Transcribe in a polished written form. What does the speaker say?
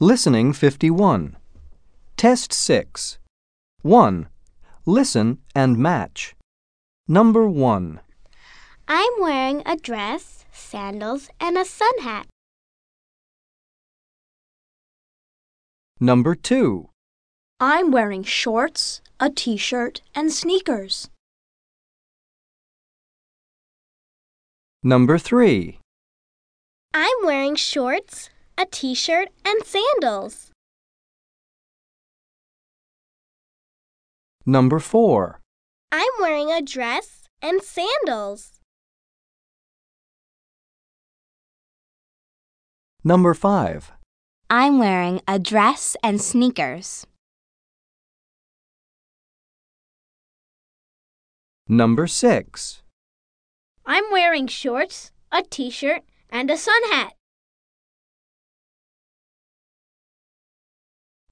Listening 51. Test 6. 1. Listen and match. Number 1. I'm wearing a dress, sandals, and a sun hat. Number 2. I'm wearing shorts, a t-shirt, and sneakers. Number 3. I'm wearing shorts, a t-shirt, and sandals. Number 4. I'm wearing a dress and sandals. Number 5. I'm wearing a dress and sneakers. Number 6. I'm wearing shorts, a t-shirt, and a sun hat.